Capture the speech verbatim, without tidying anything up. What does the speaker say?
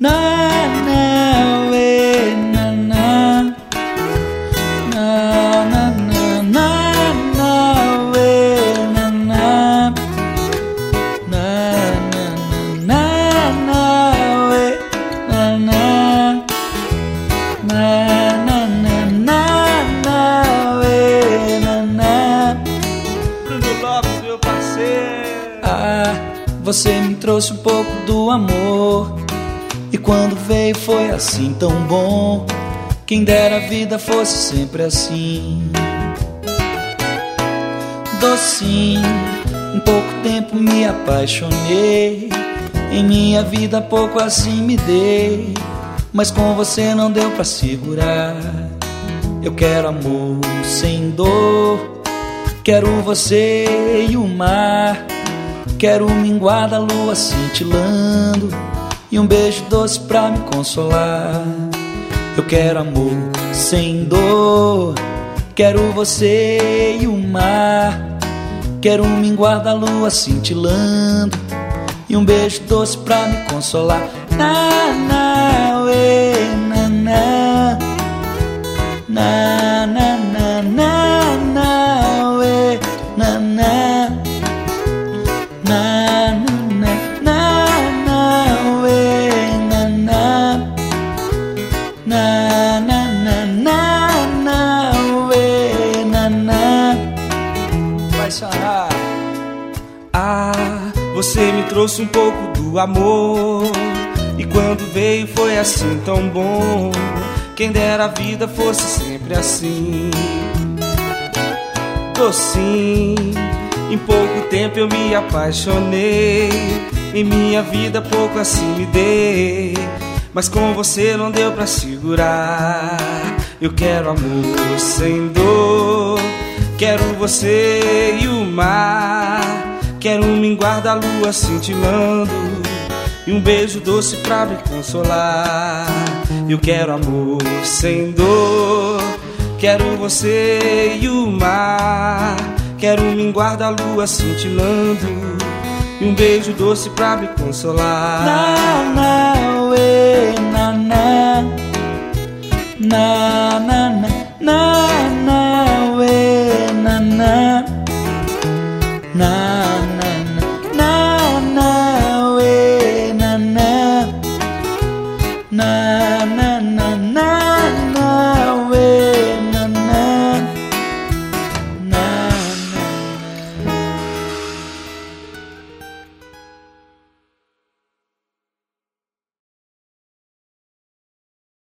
na na we na na na na na na na we na na na na na na we na na na na na na na we na na. Bruno Lopes, meu parceiro. Ah, você me trouxe um pouco do amor, e quando veio foi assim tão bom. Quem dera a vida fosse sempre assim. Docinho, em pouco tempo me apaixonei. Em minha vida pouco assim me dei, mas com você não deu pra segurar. Eu quero amor sem dor, quero você e o mar. Quero o minguar da lua cintilando e um beijo doce pra me consolar. Eu quero amor sem dor, quero você e o mar. Quero o minguar da lua cintilando e um beijo doce pra me consolar. Na, na, uê, na, na. Na, na, na, na, na, uê, na, na. Na, na, na, na, uê, na, na. Na, na, na, na, na, uê, na, na. Vai chorar. Ah, você me trouxe um pouco do amor, e quando veio foi assim tão bom. Quem dera a vida fosse sempre assim. Docinho, em pouco tempo eu me apaixonei. Em minha vida pouco assim me dei, mas com você não deu pra segurar. Eu quero amor sem dor, quero você e o mar. Quero um minguar da lua cintilando e um beijo doce pra me consolar. Eu quero amor sem dor, quero você e o mar. Quero um minguar da lua cintilando e um beijo doce pra me consolar. Na, na, uê, na, na. Na, na.